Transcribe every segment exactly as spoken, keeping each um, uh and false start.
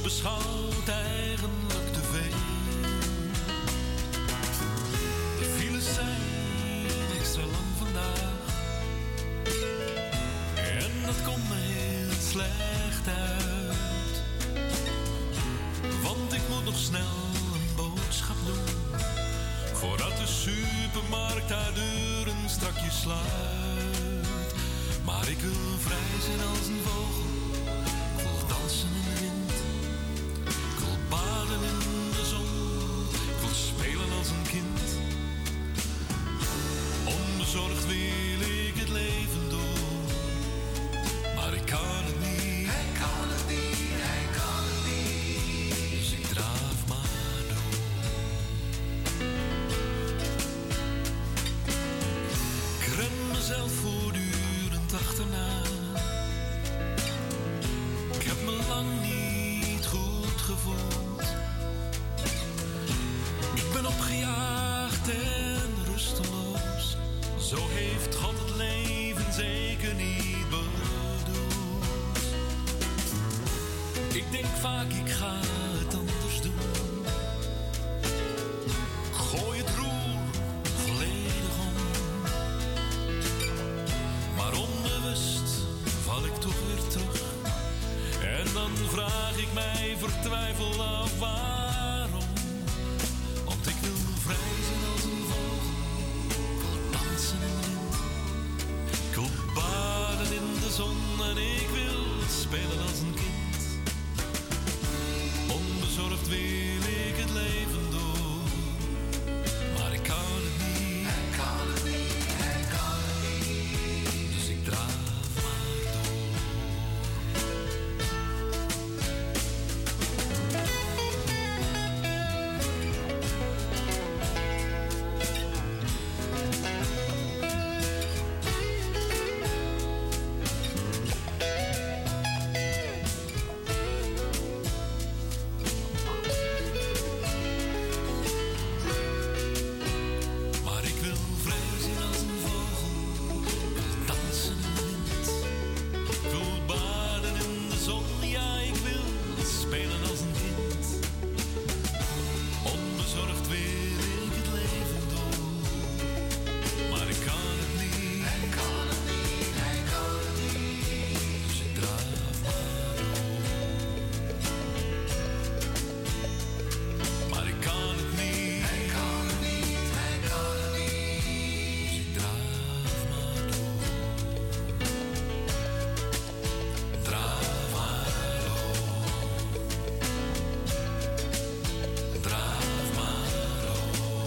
onbeschouwd eigenlijk te veel. De files zijn extra lang vandaag. En dat komt me heel slecht uit. Want ik moet nog snel een boodschap doen, voordat de supermarkt haar deuren strakjes sluit. Maar ik wil vrij zijn als een vogel. Ik wil dansen in de wind. Ik wil baden in de zon. Ik wil spelen als een kind. Onbezorgd wil ik het leven door. Maar ik kan het niet. Hij kan het niet, hij kan het niet. Dus ik draaf maar door. Ik ren mezelf voortdurend achterna. Ik heb me lang niet goed gevoeld. Ik ben opgejaagd en rusteloos. Zo heeft God het leven zeker niet bedoeld. Ik denk vaak, ik ga het anders doen. Gooi het roer volledig om. Maar onbewust val ik toch weer terug. En dan vraag ik mij vertwijfeld af waarom. Want ik wil vrij zijn als een vogel. Ik wil dansen in de wind. Ik wil baden in de zon. En ik wil spelen als een kind. Onbezorgd wil ik het leven door. Maar ik kan het niet. Hij kan het niet, hij kan het niet. Dus ik draaf maar door. Maar ik wil vrij zijn als een vogel. Ik wil dansen in de wind. Ik wil baden in de zon. Ja, ik wil spelen als een kind. Onbezorgd wil ik het leven door. Maar ik kan het niet. Hij kan het niet, hij kan het niet. Dus ik draaf maar door. Maar ik kan het niet. Hij kan het niet, hij kan het niet. Dus ik draaf maar door. Draaf maar door. Draaf maar door.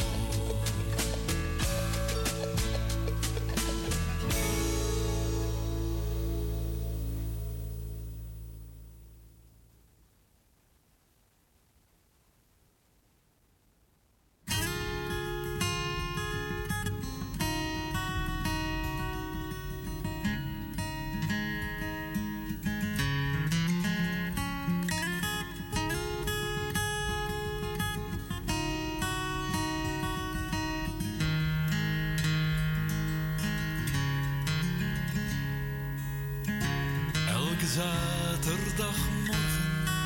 Elke zaterdagmorgen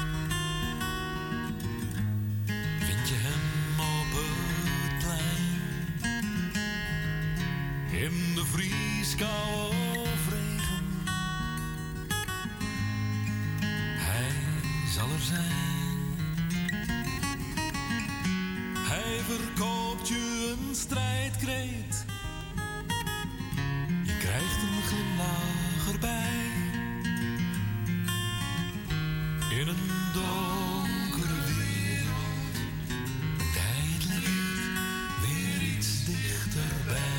vind je hem op het plein. In de vrieskou of regen, hij zal er zijn. Hij verkoopt je een strijdkreet. Je krijgt een glimlach erbij. In een donkere wereld brengt hij het licht weer iets dichterbij.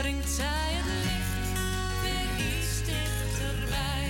brengt zij het licht weer iets dichterbij.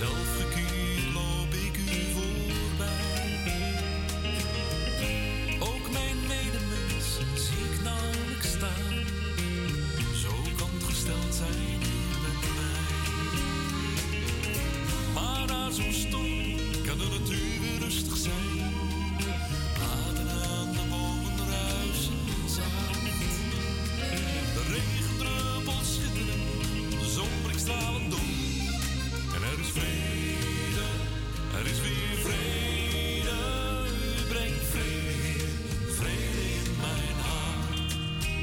Zelfgekeerd loop ik u voorbij. Ook mijn medemens zie ik nauwelijks staan. Zo kan het gesteld zijn met mij. Maar na zo'n storm kan de natuur weer rustig zijn. Bladeren aan de bomen ruisen zacht. De regendruppels schitteren, de zon breekt stralend door. En er is vrede, er is weer vrede. U brengt vrede, vrede in mijn hart.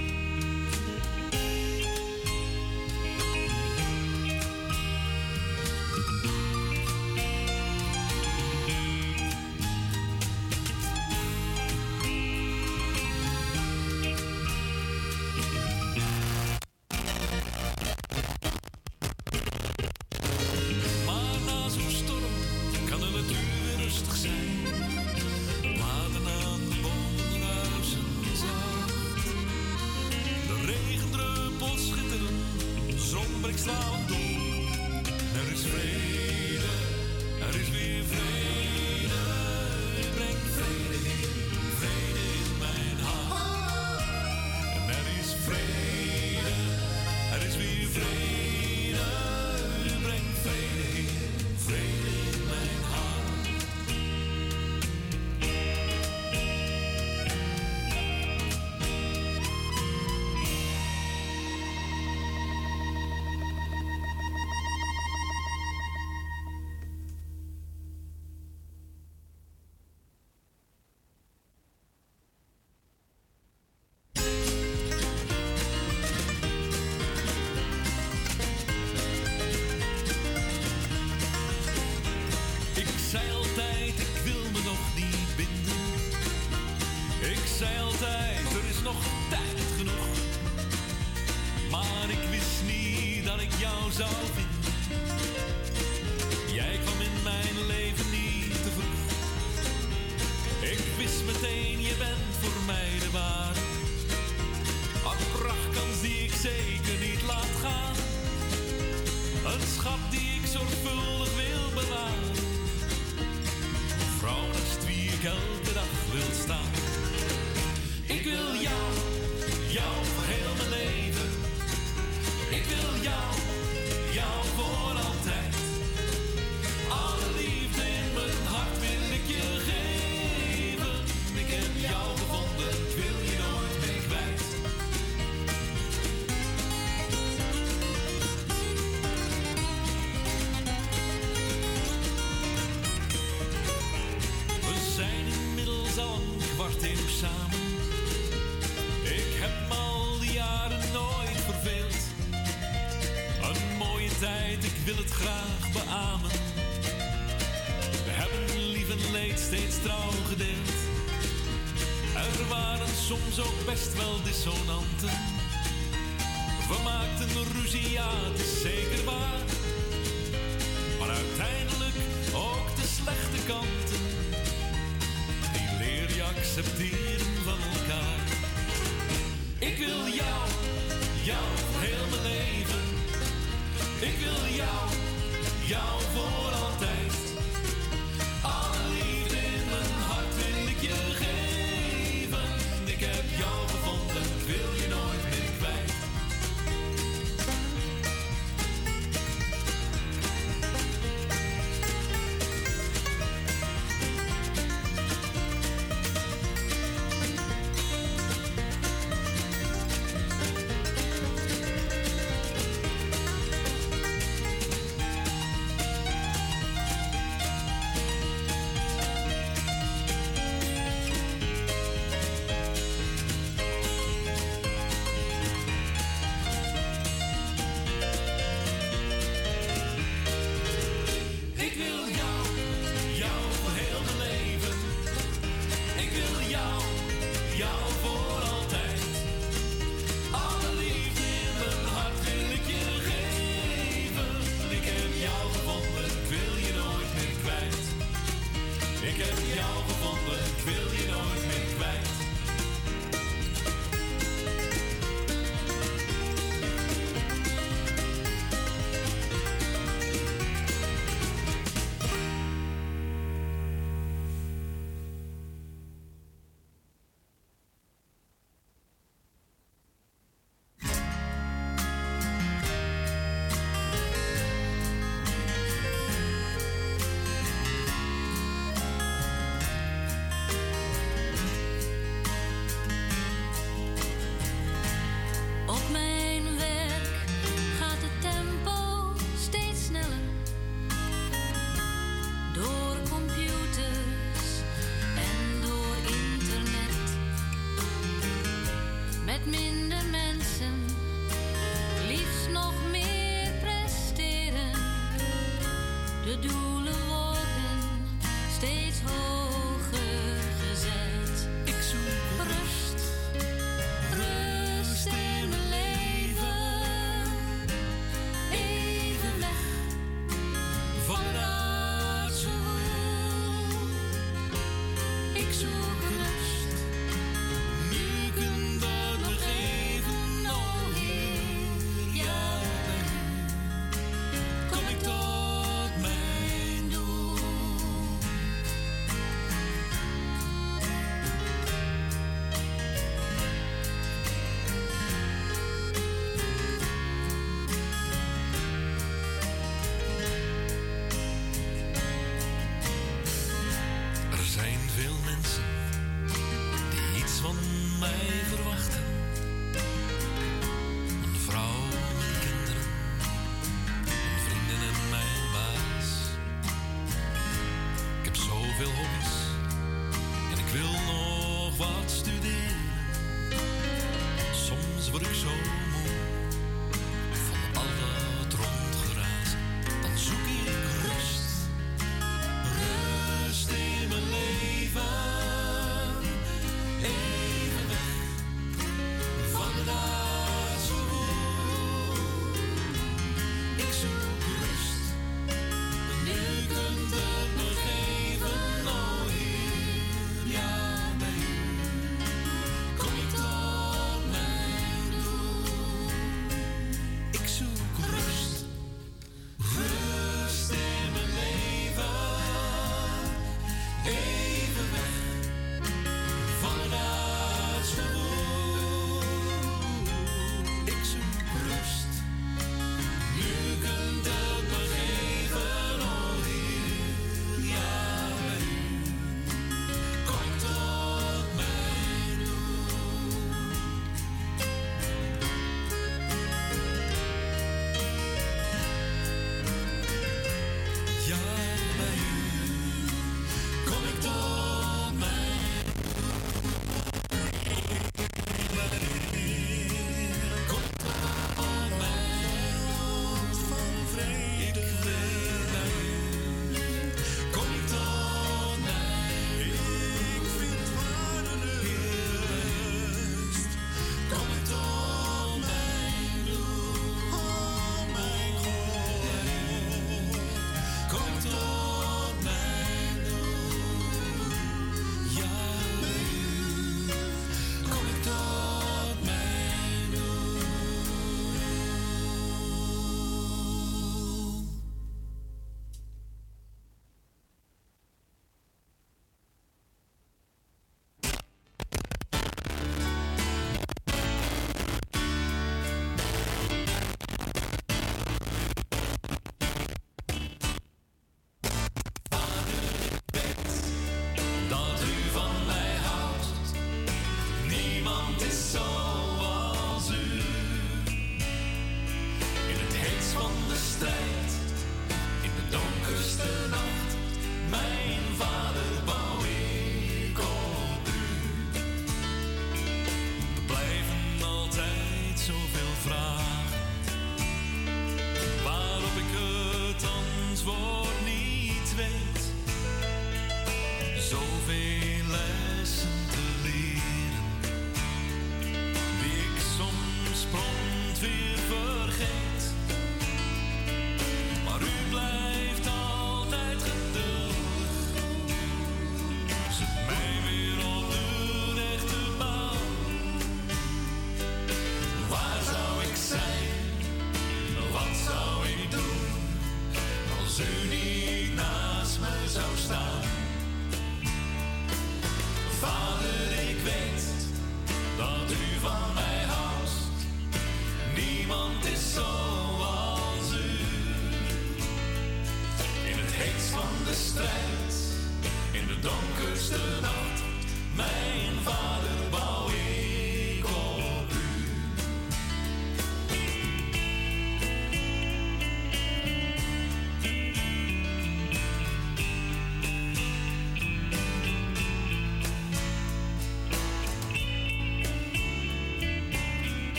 Maar na zo'n storm kan de natuur weer rustig zijn. Bladeren aan de bomen ruisen zacht. De regendruppels schitteren, de zon breekt stralend door. Er is vrede, er is weer vrede. U brengt vrede in, vrede in mijn hart. En er is vrede, er is weer vrede. U brengt vrede in, vrede in mijn hart. Ik zei altijd, ik wil me nog niet binden. Ik zei altijd, er is nog tijd genoeg. Maar ik wist niet dat ik jou zou vinden. Jij kwam in mijn leven niet te vroeg. Ik wist meteen, je bent voor mij de ware. Een prachtkans die ik zeker niet laat gaan. Een schat die ik zorgvuldig wil bewaren. Vrouw naast wie ik elke dag wil staan. Ik wil jou, jou voor heel mijn leven. Ik wil jou, jou voor altijd. Alle liefde in mijn hart wil ik je geven. Ik heb jou gevonden, ik wil je nooit meer kwijt. We zijn inmiddels al een kwart eeuw samen. Ik heb me al die jaren nooit verveeld. Een mooie tijd, ik wil het graag beamen. We hebben lief en leed steeds trouw gedeeld. Er waren soms ook best wel dissonanten. We maakten ruzie, ja, het is zeker waar. Maar uiteindelijk ook de slechte kanten. Die leer je accepteren van elkaar. Ik wil jou, jou voor heel mijn leven. Ik wil jou, jou voor altijd. Alle liefde in mijn hart wil ik je geven. Ik heb jou gevonden, ik wil je nooit meer kwijt. minder mensen, liefst nog meer presteren. De doelen worden steeds hoger gezet. Ik zoek Rust, rust in mijn leven. Even weg van raadsel. Ik zoek rust. nu ik een dat nog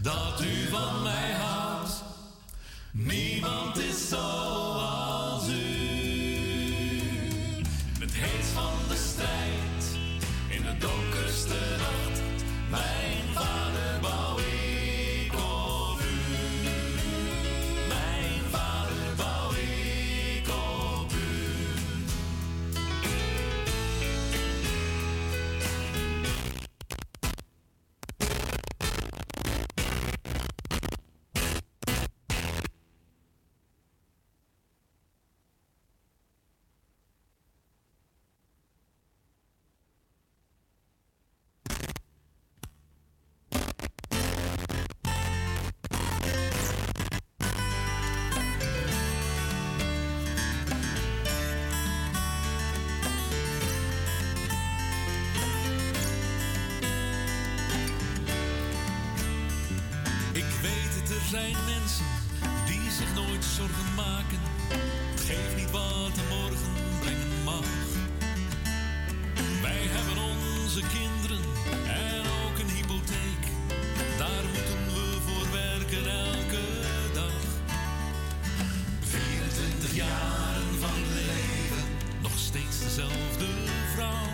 dat u van mij houdt. Niemand is zoals u. In het heet van de strijd, in de donkerste nacht, mijn vader bouw ik op u. Mijn vader bouw ik op u. Er zijn mensen die zich nooit zorgen maken. Het geeft niet wat de morgen brengen mag. Wij hebben onze kinderen en ook een hypotheek. Daar moeten we voor werken elke dag. vierentwintig jaren van het leven, nog steeds dezelfde vrouw.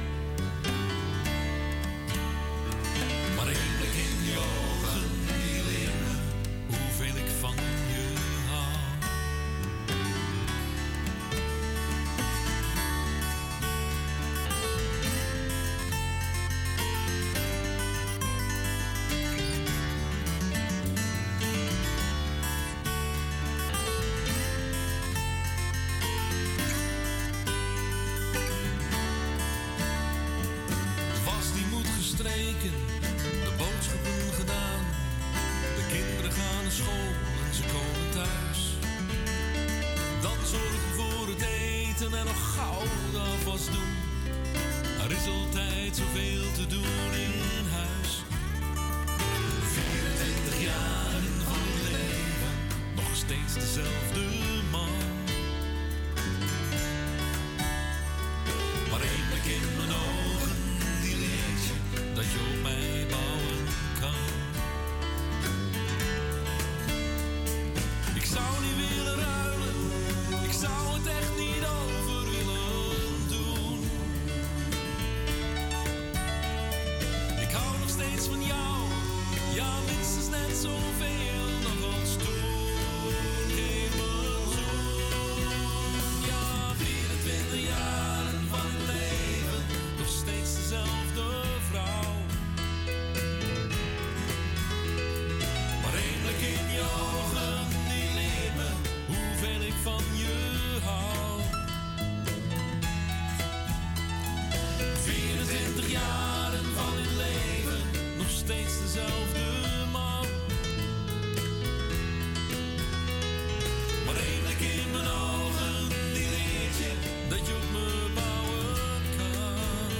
Maar één blik in je ogen, die leert me hoeveel ik van je hou. Het was die moed gestreken, de boodschappen gedaan. De kinderen gaan naar school en ze komen thuis. Dan zorgen voor het eten en nog gauw de afwas doen. Er is altijd zoveel te doen in huis. vierentwintig jaren van het leven, nog steeds dezelfde man. Maar één blik in mijn ogen, die leert je dat je op mij bouwen kan. Ik zou niet willen ruilen, ik zou het echt niet over willen doen. Ik hou nog steeds van jou, ja minstens net zoveel nog als toen. Geef me een zoen, ja vierentwintig jaren van het leven, nog steeds dezelfde vrouw. Maar één blik in je ogen, die leert me hoeveel ik van je hou. vierentwintig jaren van het leven, nog steeds dezelfde man. Maar één blik in mijn ogen, die leert je dat je op me bouwen kan.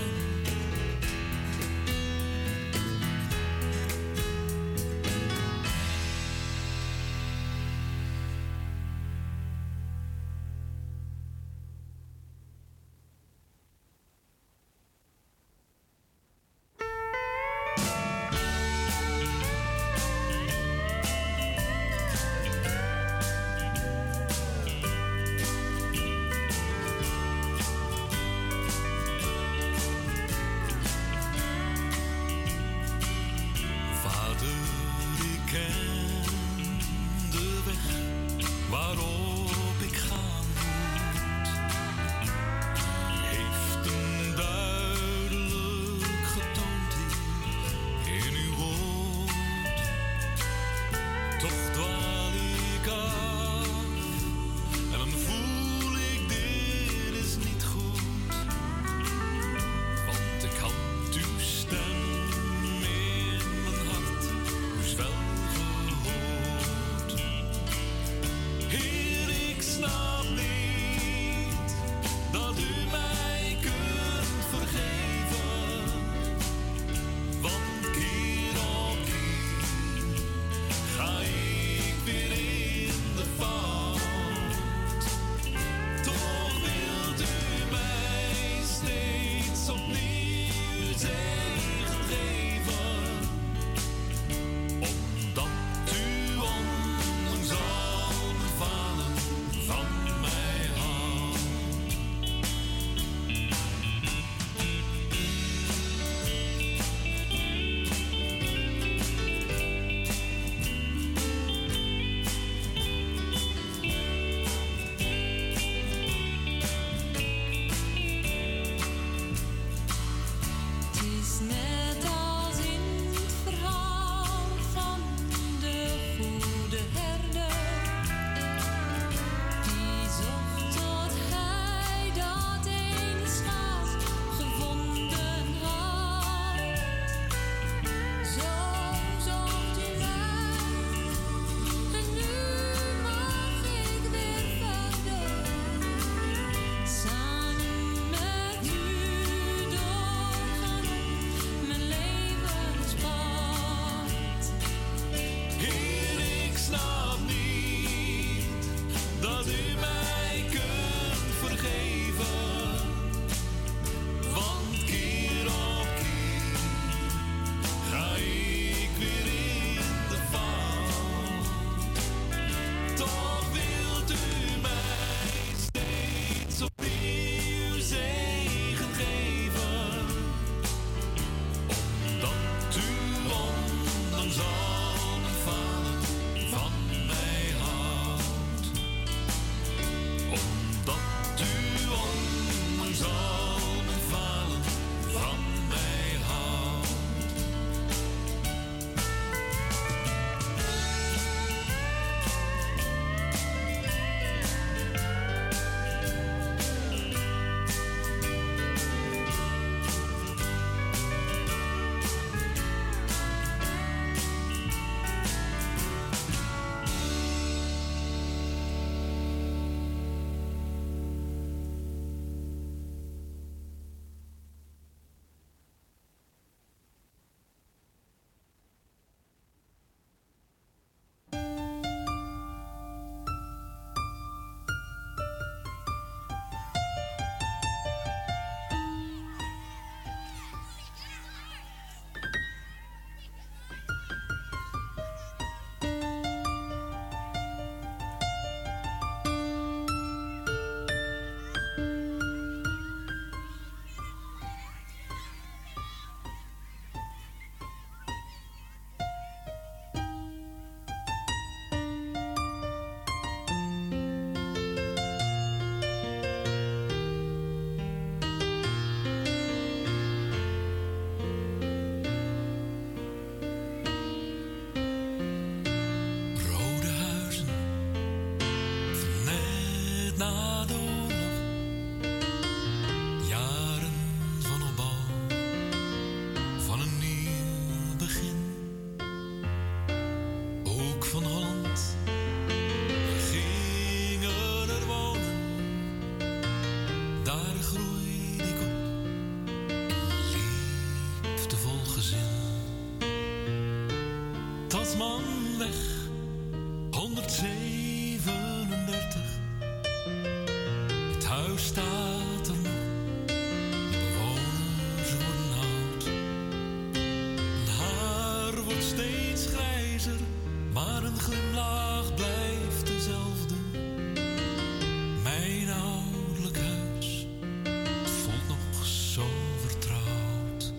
Vader, ik ken de weg waarop ik gaan moet. Heeft hem duidelijk getoond, Heer, de glimlach blijft dezelfde. Mijn ouderlijk huis, het voelt nog zo vertrouwd.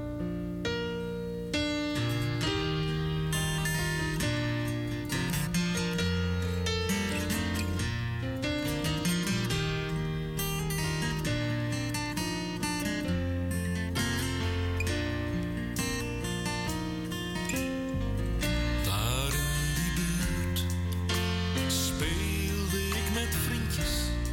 Daar in die buurt speelde ik met vriendjes.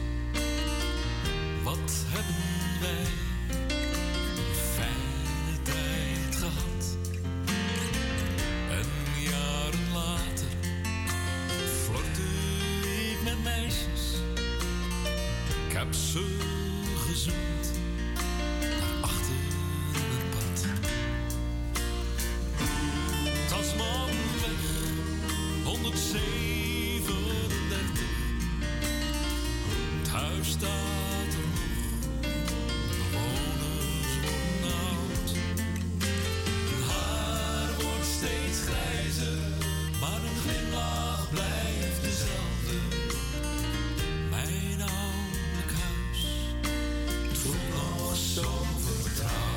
Wat hebben wij een fijne tijd gehad. En jaren later flirte ik met meisjes. Ik heb ze gezoend naar achter het pad. Tasmanweg honderdzevenendertig. Het huis staat er nog, de bewoners worden oud. Hun haar wordt steeds grijzer, maar hun glimlach blijft dezelfde. Mijn ouderlijk huis, het voelt nog zo vertrouwd.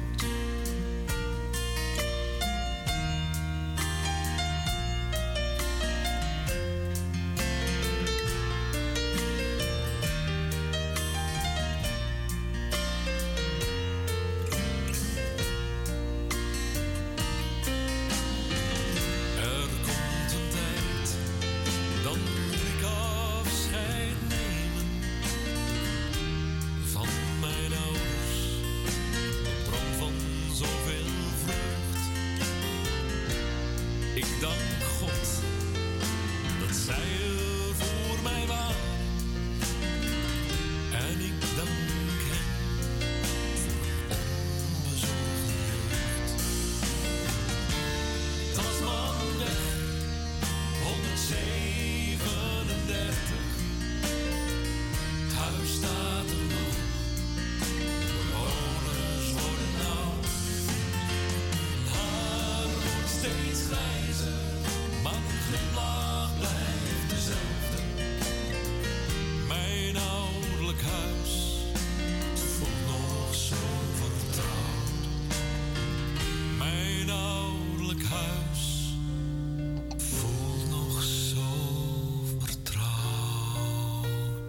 Er komt een tijd, dan moet ik afscheid nemen van mijn ouders. De bron van zoveel vreugd. Ik dank God dat zij er voor mij waren. En ik dank hem voor onbezorgde jeugd. Tasmanweg honderdzevenendertig. Het huis staat er nog, de bewoners worden oud. Hun haar wordt steeds grijzer, maar de glimlach blijft dezelfde. Mijn ouderlijk huis, het voelt nog zo vertrouwd. Mijn ouderlijk huis voelt nog zo vertrouwd.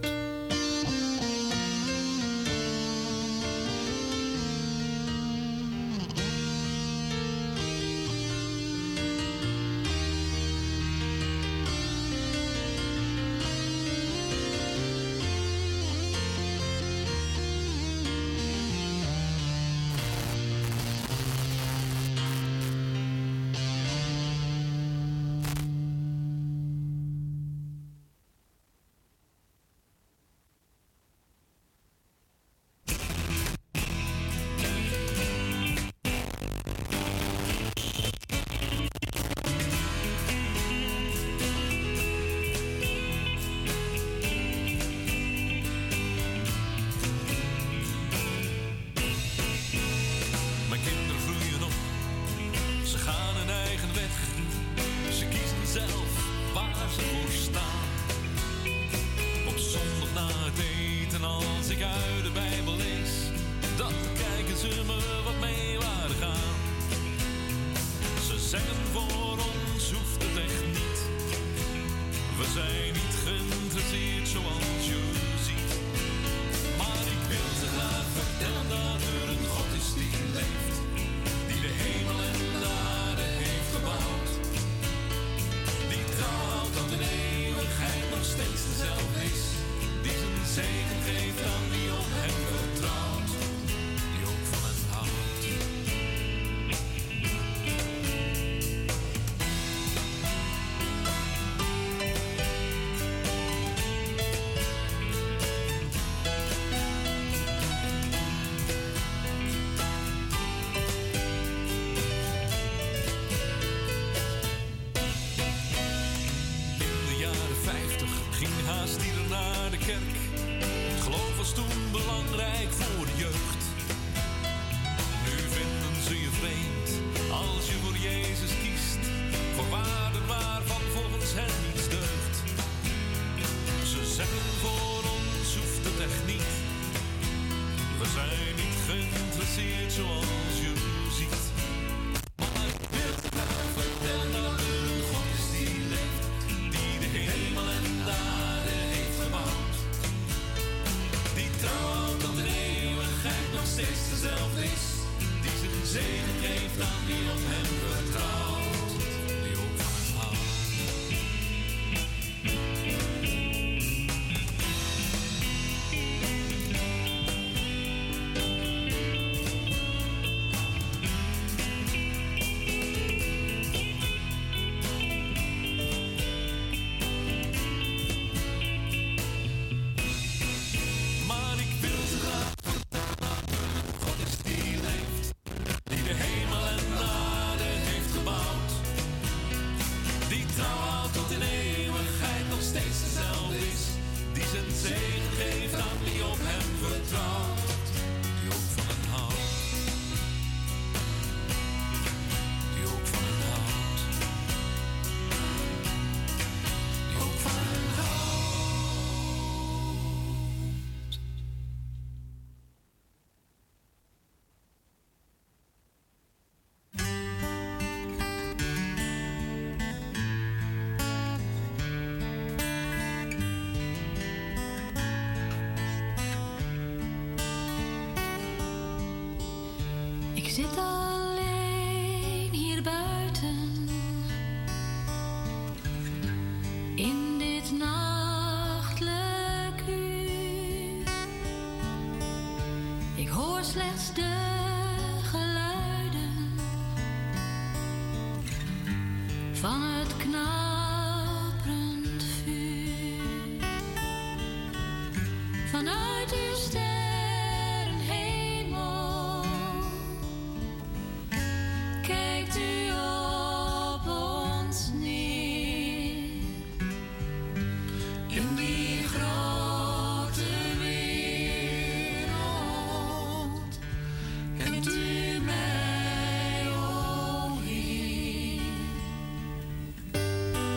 Mijn kinderen groeien op, ze gaan hun eigen weg. Ze kiezen zelf waar ze voor staan. Op zondag na het eten, als ik uit de Bijbel lees, dan kijken ze me wat mee waar gaan. Ze zeggen voor ons hoeft het echt niet. We zijn niet geïnteresseerd zoals je ziet. Maar ik wil ze graag vertellen dat er een God is die leeft, die de hemel en de aarde heeft gebouwd. Die trouw houdt tot in eeuwigheid nog steeds dezelfde is. Die zijn zegen geeft aan wie op hem vertrouwt. Die ook van hem houdt. vreemd als je voor Jezus kiest, voor waarden waarvan volgens als het niets deugt. Ze zeggen voor ons hoeft het echt niet. We zijn niet geïnteresseerd zoals je ziet. Maar ik wil graag vertellen dat er een God is die leeft, die de hemel en de aarde heeft gebouwd. Die trouw tot de eeuwigheid nog steeds dezelfde is, die zijn zegen geeft aan wie op hem vertrouwt, die ook van hem houdt. Maar ik wil zo graag vertellen, God is die leeft, die de hemel en de aarde heeft gebouwd. Die trouw houdt tot in eeuwigheid nog steeds dezelfde is, die zijn zegen geeft aan wie op hem vertrouwt, die ook van hem houdt, die ook van hem houdt, die ook van hem houdt. Ik zit alleen hier buiten in dit nachtelijk uur. Ik hoor slechts de geluiden van het knaprend vuur. Vanuit uw sterrenhemel kijkt u op ons neer. In die grote wereld kent u mij, o Heer.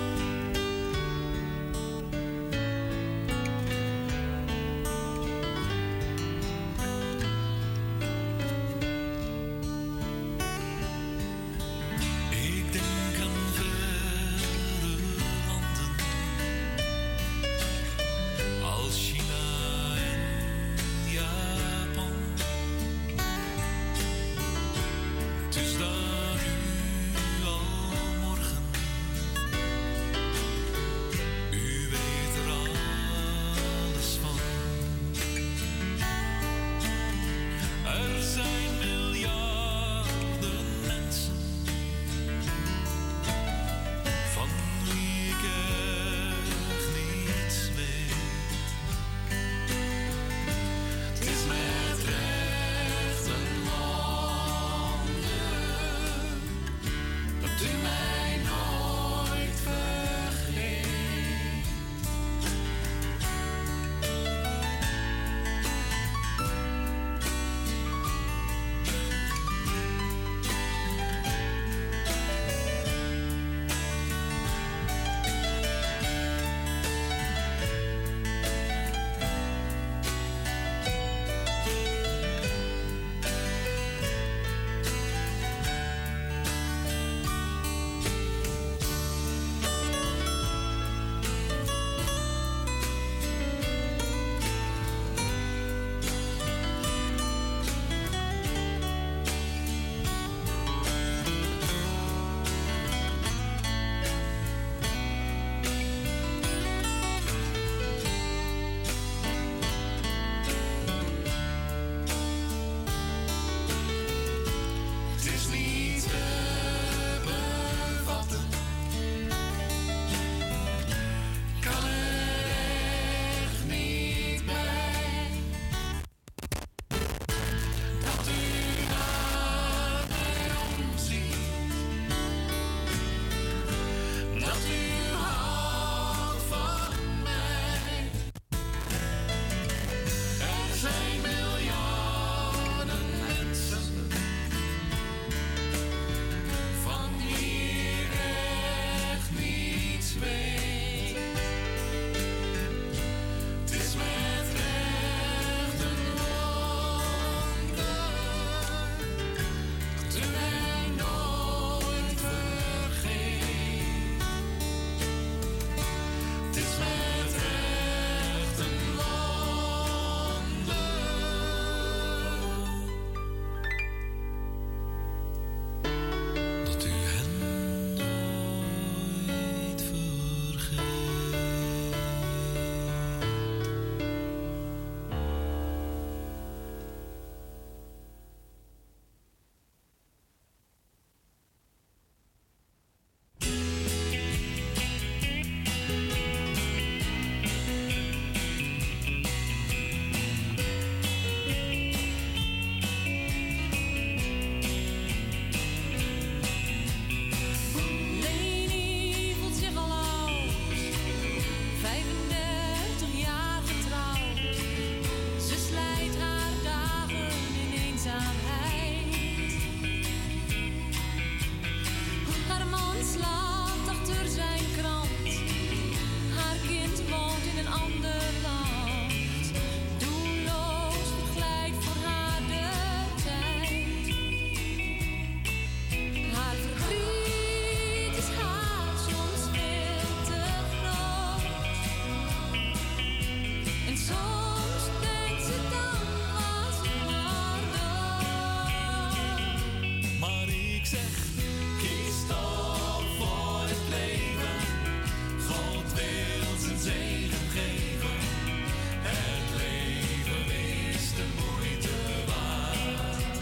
zeg, kies toch voor het leven. God wil zijn zegen geven. Het leven is de moeite waard.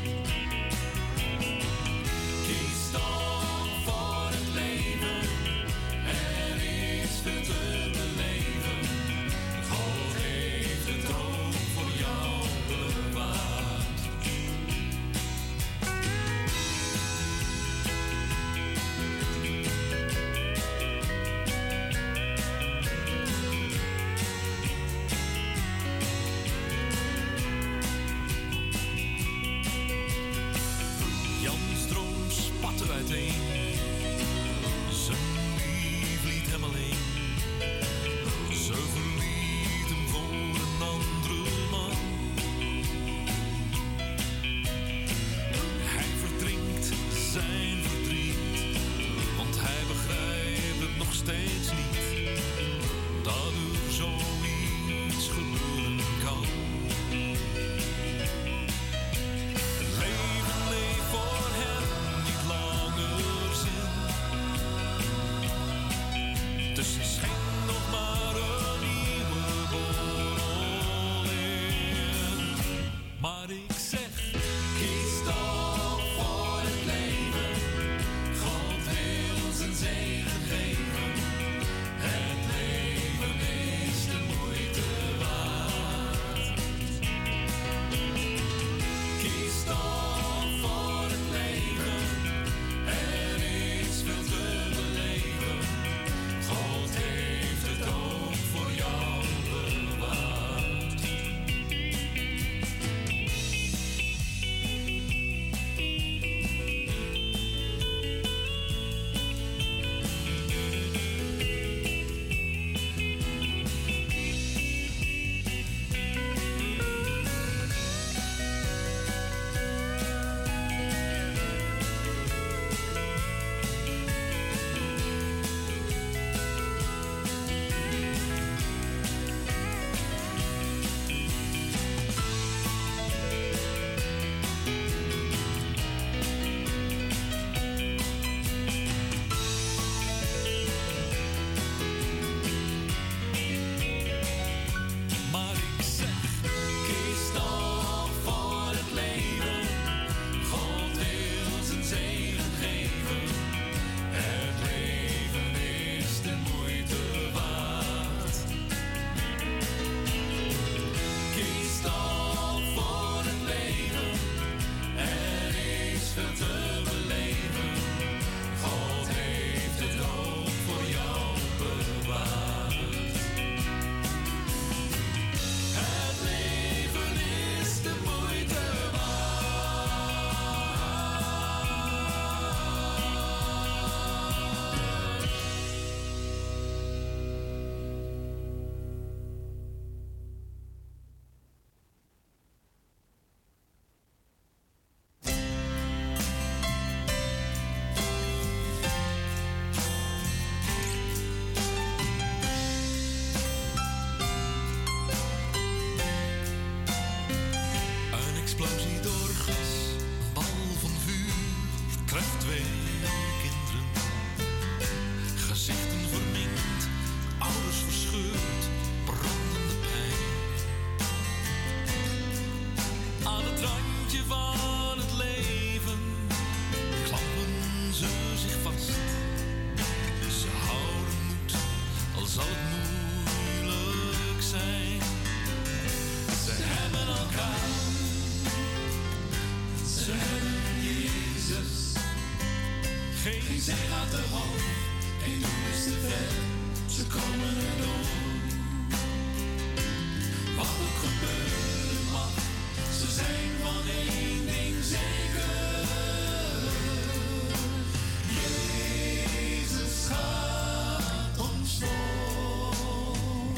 Kies toch voor het leven. Er is veel te beleven. God heeft het ook voor jou bewaard. Jans droom spatte uiteen. Zijn lief liet hem alleen. Ze verliet hem voor een andere man. Hij verdrinkt zijn verdriet, want hij begrijpt het nog steeds niet, dat er zoiets gebeuren kan. Het leven heeft voor hem niet langer zin. Dus hij schenkt nog maar een nieuwe borrel in. Maar ik zeg, kies toch voor het leven. God wil zijn zegen geven. Het leven is de moeite waard. Kies toch voor het leven. Er is veel te beleven. God heeft het ook voor jou bewaard. Maar ik zeg, kies toch voor het leven. God wil zijn zegen geven. Het leven is de moeite waard. Kies toch voor het leven. Er is veel te beleven. God heeft het ook voor jou bewaard. Het leven is de moeite Een explosie door glas, een bal van vuur, treft twee kinderen. Gezichten verminkt, ouders verscheurd, brandende pijn. Aan het randje van het leven klampen ze zich vast. Ze houden moed, al zal het moeilijk zijn. Ze hebben elkaar, ze hebben Jezus. Geen zee gaat te hoog, geen doel is te ver. Ze komen erdoor. Wat ook gebeuren mag, ze zijn van één ding zeker. Jezus gaat ons voor.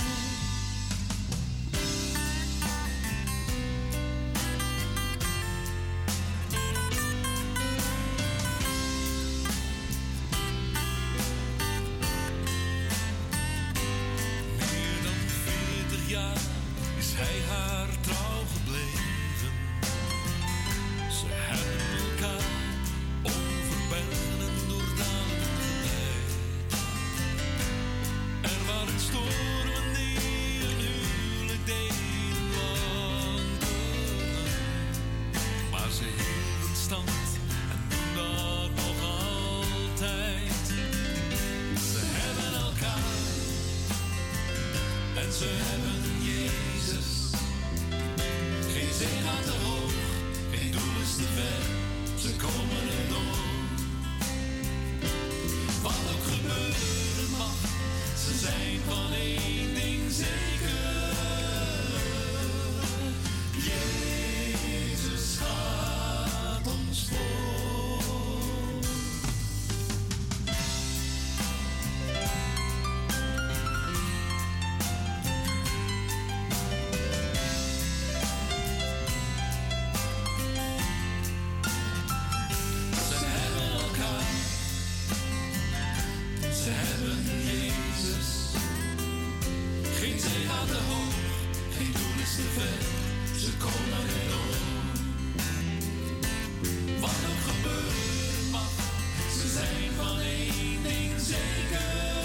Meer dan veertig jaar is hij haar trouw gebleven. komen er nog. Wat ook gebeuren mag, ze zijn van één ding zeker. Jezus gaat ons voor. Ze komen er nog. Wat ook gebeuren mag, ze zijn van één ding zeker.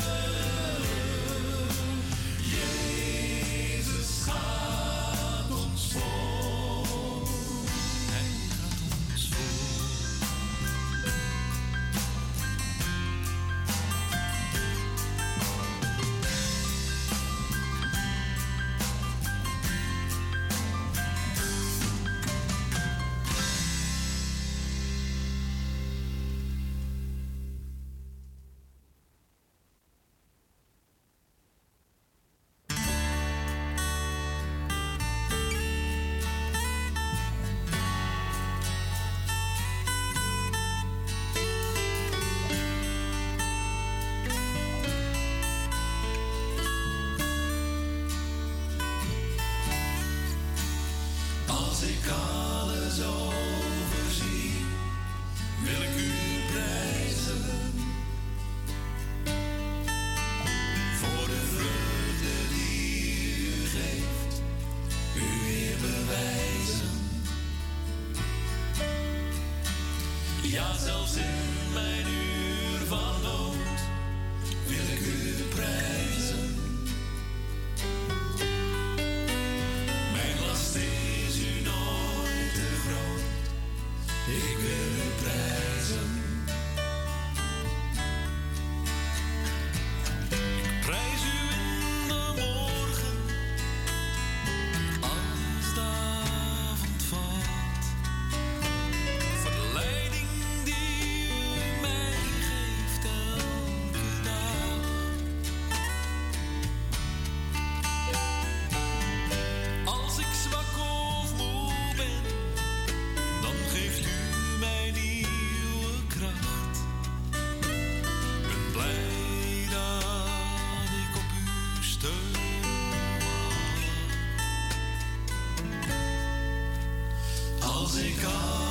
Jezus gaat ons voor. Hij gaat ons voor. Ja, zelfs in mijn uur van nood wil ik u prijzen. Mijn last is u nooit te groot, ik wil u prijzen. Ik prijs u in de morgen, als de avond valt. Als ik